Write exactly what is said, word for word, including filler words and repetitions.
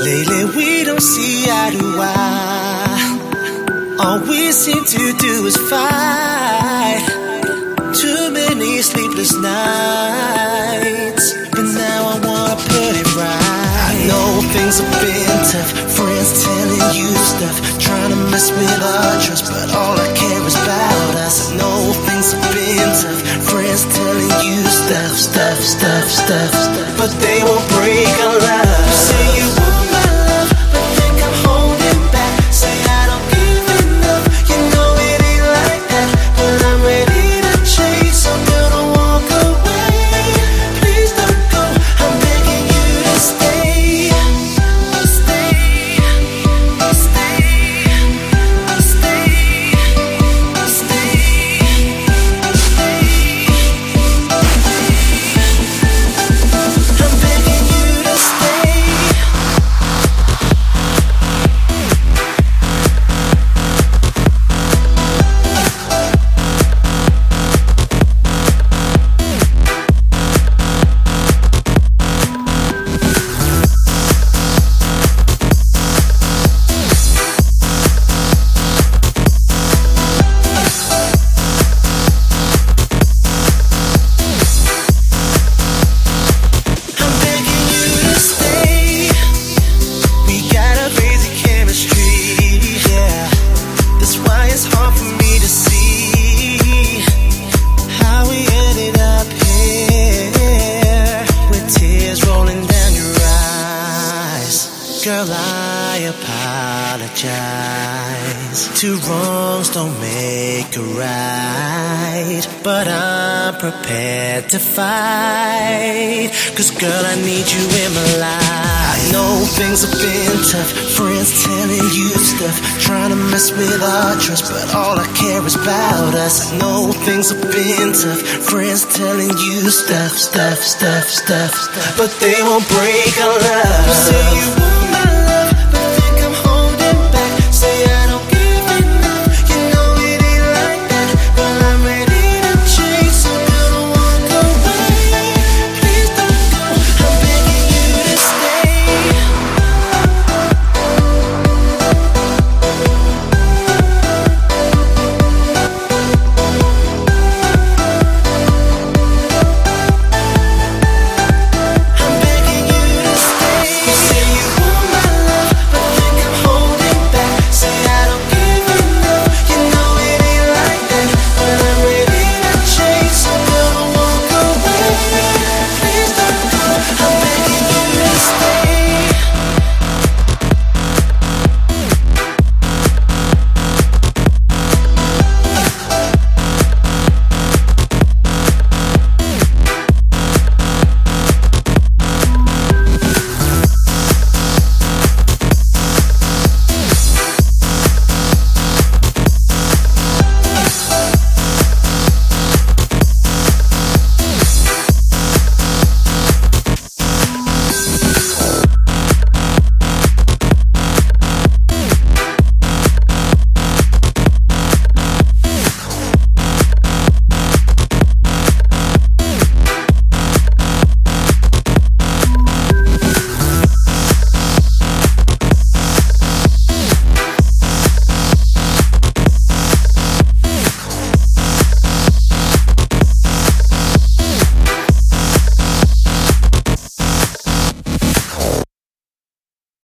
Lately we don't see eye to eye. All we seem to do is fight. Too many sleepless nights, but now I wanna put it right. I know things have been tough, friends telling you stuff, trying to mess with our trust, but all I care is about us. I know things have been tough, friends telling you stuff, stuff, stuff, stuff, stuff, but they won't break our love. You say you want my love, but think I'm holding back. Say I don't give enough, you know it ain't like that, but I'm ready to chase. I'm gonna walk away. Please don't go, I'm begging you to stay. Stay, stay, stay, stay, I'm begging you to stay. I'm begging you to stay. We got a crazy chemistry, yeah. That's why it's hard for me to see how we ended up here with tears rolling down your eyes. Girl, I apologize. Two wrongs don't make a right, but I'm prepared to fight. Cause girl, I need you in my life. I know things have been tough, friends telling you stuff, trying to mess with our trust, but all I care is about us. I know things have been tough, friends telling you stuff, stuff, stuff, stuff, stuff, but they won't break our love. You say you